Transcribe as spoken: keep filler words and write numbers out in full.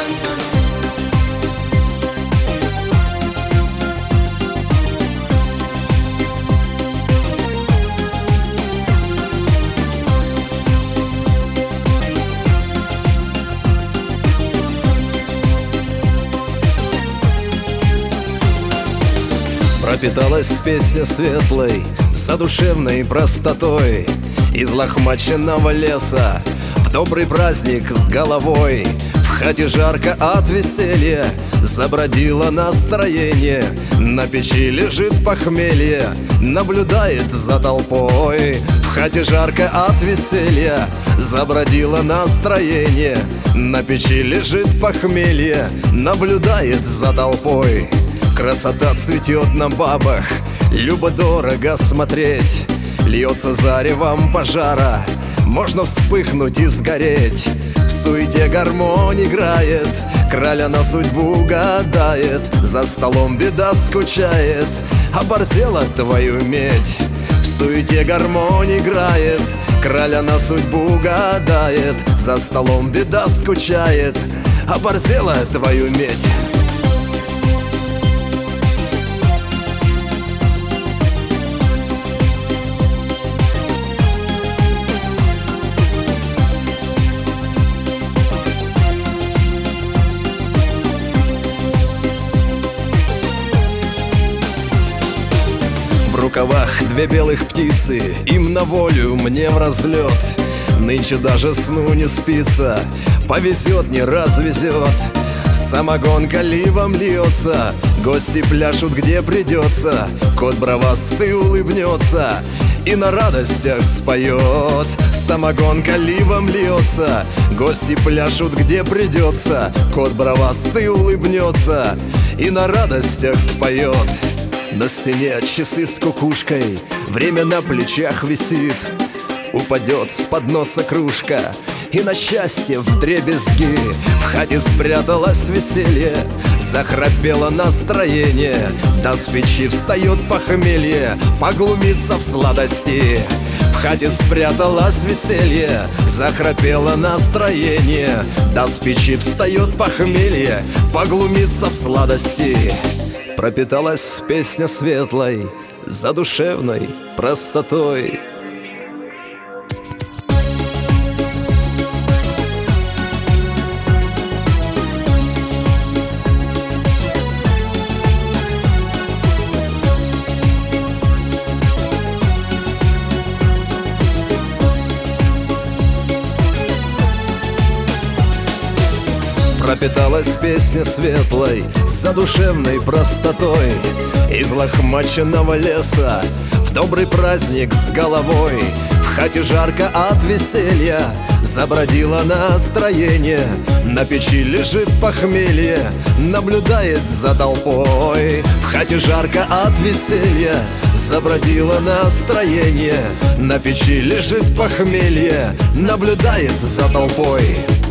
Пропиталась песня светлой, задушевной простотой, из лохмаченного леса в добрый праздник с головой. В хате жарко от веселья, забродило настроение, на печи лежит похмелье, наблюдает за толпой. В хате жарко от веселья, забродило настроение, на печи лежит похмелье, наблюдает за толпой. Красота цветет на бабах, любо-дорого смотреть, льется заревом пожара, можно вспыхнуть и сгореть. В суете гармонь играет, краля на судьбу гадает, за столом беда скучает, оборзела твою медь. В суете гармонь играет, краля на судьбу гадает, за столом беда скучает, оборзела твою медь. В рукавах две белых птицы, им на волю, мне в разлет. Нынче даже сну не спится, повезет, не развезет. Самогонка ливом льется, гости пляшут где придется, кот бровастый улыбнется и на радостях споет. Самогонка ливом льется, гости пляшут где придется, кот бровастый улыбнется и на радостях споет. На стене часы с кукушкой, время на плечах висит, упадет с подноса кружка, и на счастье вдребезги. В хате спряталось веселье, захрапело настроение, да с печи встает похмелье, поглумиться в сладости. В хате спряталось веселье, захрапело настроение, да с печи встает похмелье, поглумиться в сладости. Пропиталась песня светлой, задушевной простотой. Пропиталась песня светлой, задушевной простотой, из лохмаченного леса в добрый праздник с головой. В хате жарко от веселья, забродило настроение, на печи лежит похмелье, наблюдает за толпой. В хате жарко от веселья, забродило настроение, на печи лежит похмелье, наблюдает за толпой.